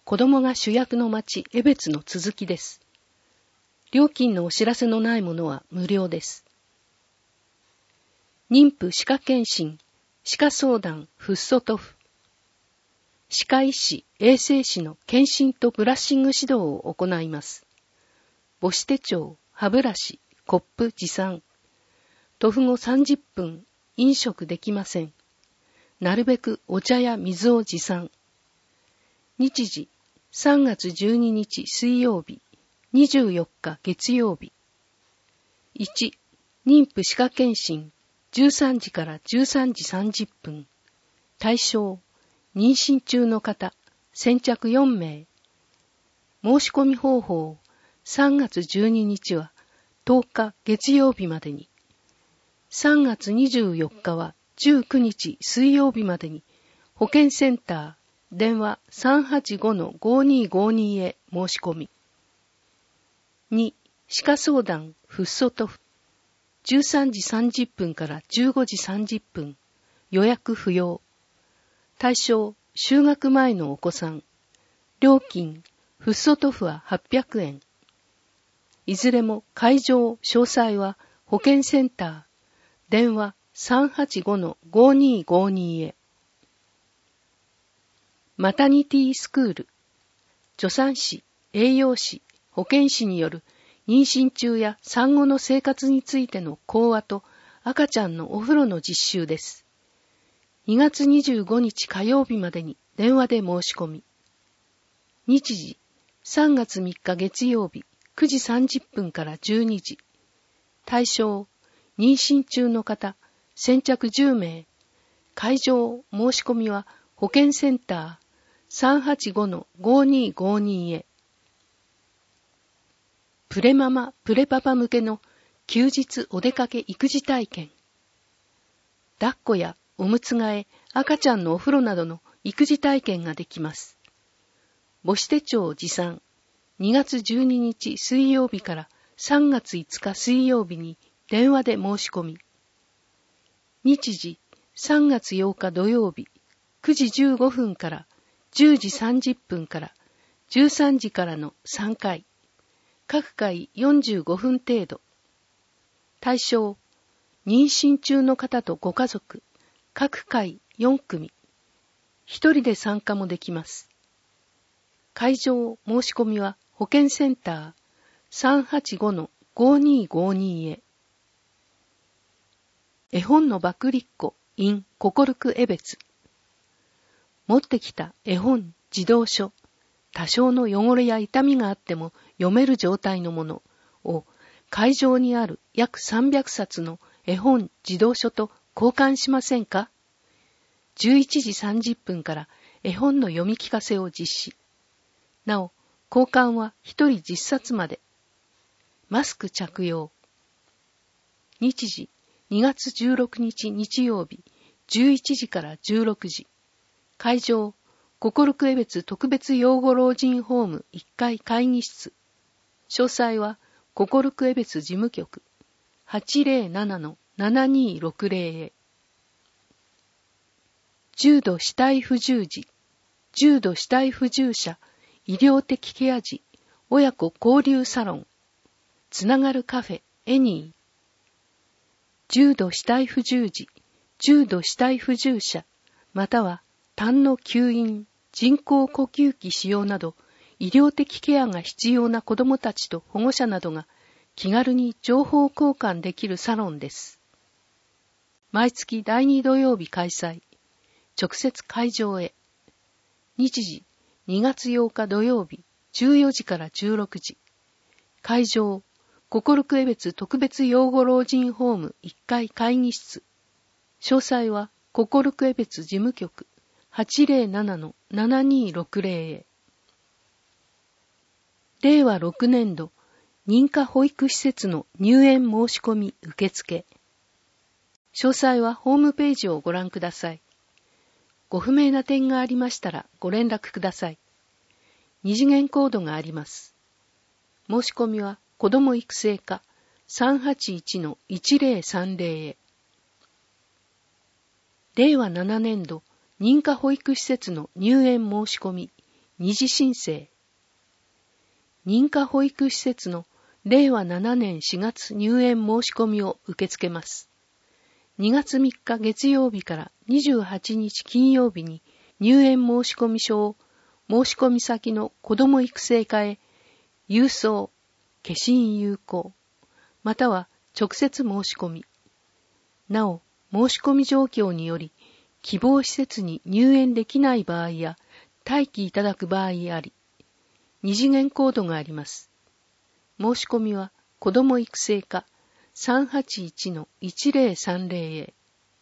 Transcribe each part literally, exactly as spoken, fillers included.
子供が主役の町、江別の続きです。料金のお知らせのないものは無料です。妊婦歯科検診、歯科相談、フッ素塗布。歯科医師、衛生士の検診とブラッシング指導を行います。母子手帳、歯ブラシ、コップ持参。塗布後さんじゅっぷん、飲食できません。なるべくお茶や水を持参。日時、さんがつじゅうににち水曜日、にじゅうよっか月曜日。いち、妊婦歯科検診、じゅうさんじからじゅうさんじさんじゅっぷん。対象、妊娠中の方、先着よんめい。申し込み方法、さんがつじゅうににちはとおか月曜日までに。さんがつにじゅうよっかはじゅうくにち水曜日までに、保健センター、電話 さんはちごのごにーごにー へ申し込み。に、歯科相談、フッ素塗布。じゅうさんじさんじゅっぷんからじゅうごじさんじゅっぷん。予約不要。対象、就学前のお子さん。料金、フッ素塗布ははっぴゃくえん。いずれも会場、詳細は保健センター、電話 さんはちごのごにーごにー へ。マタニティスクール。助産師、栄養士、保健師による妊娠中や産後の生活についての講話と赤ちゃんのお風呂の実習です。にがつにじゅうごにち火曜日までに電話で申し込み。日時、さんがつみっか月曜日、くじさんじゅっぷんからじゅうにじ。対象、妊娠中の方、先着じゅうめい。会場、申し込みは保健センター、さんはちごのごにーごにー へ。プレママ、プレパパ向けの休日お出かけ育児体験。抱っこやおむつ替え、赤ちゃんのお風呂などの育児体験ができます。母子手帳持参。にがつじゅうににち水曜日からさんがついつか水曜日に電話で申し込み。日時、さんがつようか土曜日、くじじゅうごふんからじゅうじさんじゅっぷんからじゅうさんじからのさんかい。各回よんじゅうごふん程度。対象、妊娠中の方とご家族、各回よんくみ。一人で参加もできます。会場申し込みは保健センター さんはちごのごにーごにー へ。絵本のバクリッコ in ココルク江別。持ってきた絵本、児童書、多少の汚れや痛みがあっても読める状態のものを会場にある約さんびゃくさつの絵本、児童書と交換しませんか？じゅういちじさんじゅっぷんから絵本の読み聞かせを実施。なお、交換はひとりじっさつまで。マスク着用。日時、にがつじゅうろくにち日曜日、じゅういちじからじゅうろくじ。会場、ココルク江別特別養護老人ホームいっかい会議室。詳細は、ココルク江別事務局 はちぜろななのななにーろくぜろ へ。重度肢体不自由児、重度肢体不自由者、医療的ケア児、親子交流サロン、つながるカフェ、エニー。重度肢体不自由児、重度肢体不自由者、または痰の吸引、人工呼吸器使用など、医療的ケアが必要な子どもたちと保護者などが気軽に情報交換できるサロンです。毎月だいに土曜日開催。直接会場へ。日時、にがつようか土曜日、じゅうよじからじゅうろくじ。会場、ココルク江別特別養護老人ホームいっかい会議室。詳細は、ココルク江別事務局 はちぜろななのななにーろくぜろ へ。れいわろくねんど、認可保育施設の入園申し込み受付。詳細はホームページをご覧ください。ご不明な点がありましたらご連絡ください。二次元コードがあります。申し込みは子ども育成課 さんはちいちのいちぜろさんぜろ へ。れいわななねんど認可保育施設の入園申し込み二次申請。認可保育施設のれいわななねんしがつ入園申し込みを受け付けます。にがつみっか月曜日からにじゅうはちにち金曜日に入園申し込み書を申し込み先の子ども育成課へ郵送、消印有効、または直接申し込み。なお、申し込み状況により希望施設に入園できない場合や待機いただく場合あり、二次元コードがあります。申し込みは子ども育成課 さんはちいちのいちぜろさんぜろ へ。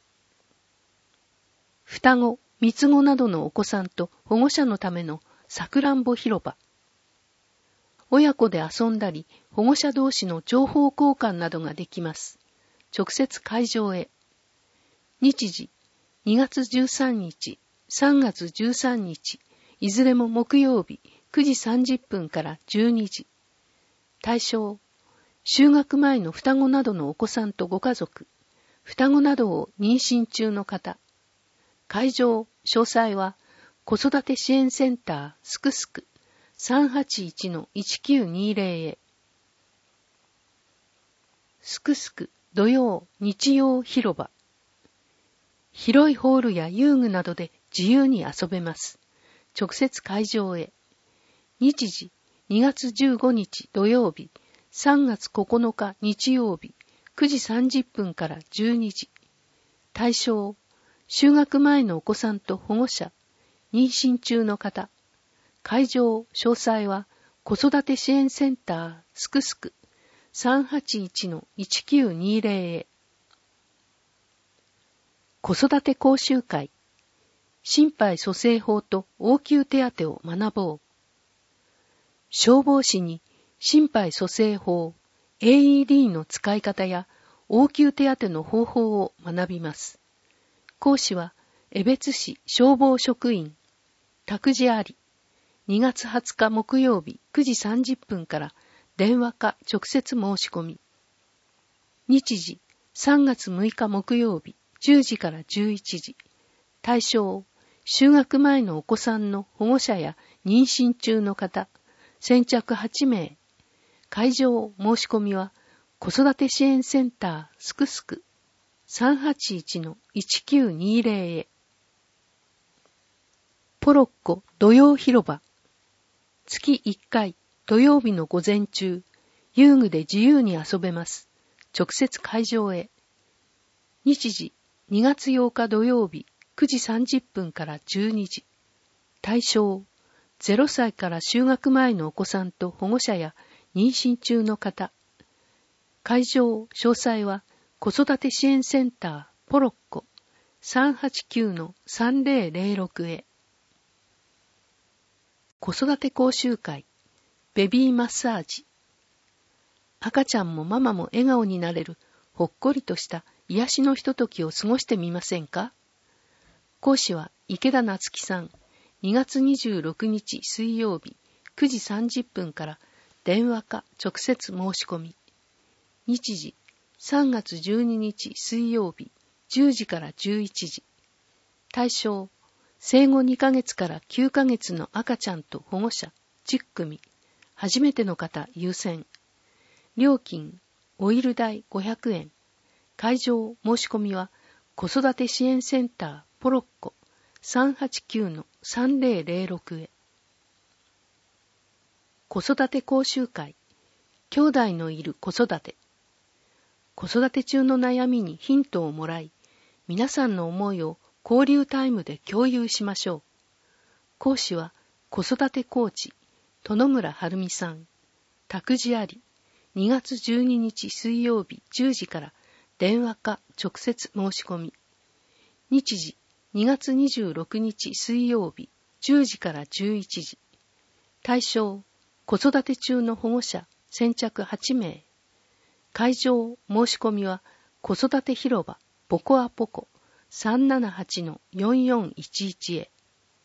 双子、三つ子などのお子さんと保護者のためのさくらんぼ広場。親子で遊んだり、保護者同士の情報交換などができます。直接会場へ。日時、にがつじゅうさんにち、さんがつじゅうさんにち、いずれも木曜日くじさんじゅっぷんからじゅうにじ。対象、就学前の双子などのお子さんとご家族、双子などを妊娠中の方。会場、詳細は、子育て支援センターすくすく さんはちいちのいちきゅうにぜろ へ。すくすく土曜、日曜広場。広いホールや遊具などで自由に遊べます。直接会場へ。日時、にがつじゅうごにち土曜日、さんがつここのか日曜日、くじさんじゅっぷんからじゅうにじ。対象、就学前のお子さんと保護者、妊娠中の方。会場、詳細は、子育て支援センターすくすく さんはちいちのいちきゅうにぜろ へ。子育て講習会。心肺蘇生法と応急手当を学ぼう。消防士に心肺蘇生法、エーイーディー の使い方や応急手当の方法を学びます。講師は、江別市消防職員、託児あり。にがつはつか木曜日くじさんじゅっぷんから電話か直接申し込み。日時、さんがつむいか木曜日じゅうじからじゅういちじ。対象、就学前のお子さんの保護者や妊娠中の方、先着はちめい。会場申し込みは、子育て支援センターすくすく さんはちいちのいちきゅうにぜろ へ。ポロッコ土曜広場。月いっかい土曜日の午前中、遊具で自由に遊べます。直接会場へ。日時、にがつようか土曜日くじさんじゅっぷんからじゅうにじ。対象、ゼロさいから就学前のお子さんと保護者や妊娠中の方。会場、詳細は、子育て支援センターポロッコ さんはちきゅうのさんぜろぜろろく へ。子育て講習会、ベビーマッサージ。赤ちゃんもママも笑顔になれるほっこりとした癒しのひとときを過ごしてみませんか？講師は池田夏樹さん。にがつにじゅうろくにち水曜日くじさんじゅっぷんから電話か直接申し込み。日時、さんがつじゅうににち水曜日じゅうじからじゅういちじ。対象、生後にかげつからきゅうかげつの赤ちゃんと保護者じゅっくみ。初めての方優先。料金、オイル代ごひゃくえん。会場申し込みは子育て支援センターポロッコ さんはちきゅうのさんぜろぜろろく へ。子育て講習会、兄弟のいる子育て。子育て中の悩みにヒントをもらい、皆さんの思いを交流タイムで共有しましょう。講師は子育てコーチ、殿村晴美さん。託児あり。にがつじゅうににち水曜日じゅうじから電話か直接申し込み。日時、にがつにじゅうろくにち水曜日じゅうじからじゅういちじ。対象、子育て中の保護者先着はちめい。会場申し込みは子育て広場ポコアポコ さんななはちのよんよんいちいち へ。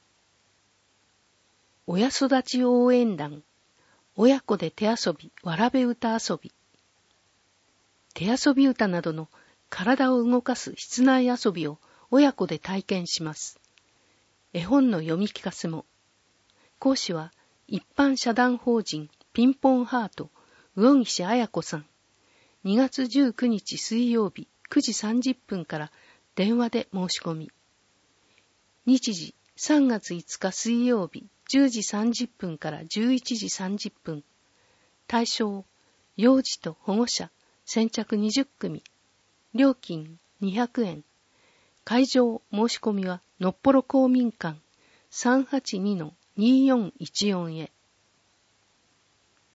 親育ち応援団、親子で手遊びわらべ歌遊び。手遊び歌などの体を動かす室内遊びを親子で体験します。絵本の読み聞かせも。 講師は一般社団法人ピンポンハート魚岸彩子さん。にがつじゅうくにち水曜日くじさんじゅっぷんから電話で申し込み。日時さんがついつか水曜日じゅうじさんじゅっぷんからじゅういちじさんじゅっぷん。対象、幼児と保護者、先着にじゅっくみ。料金にひゃくえん。会場申し込みはのっぽろ公民館 さんはちにのにーよんいちよん へ。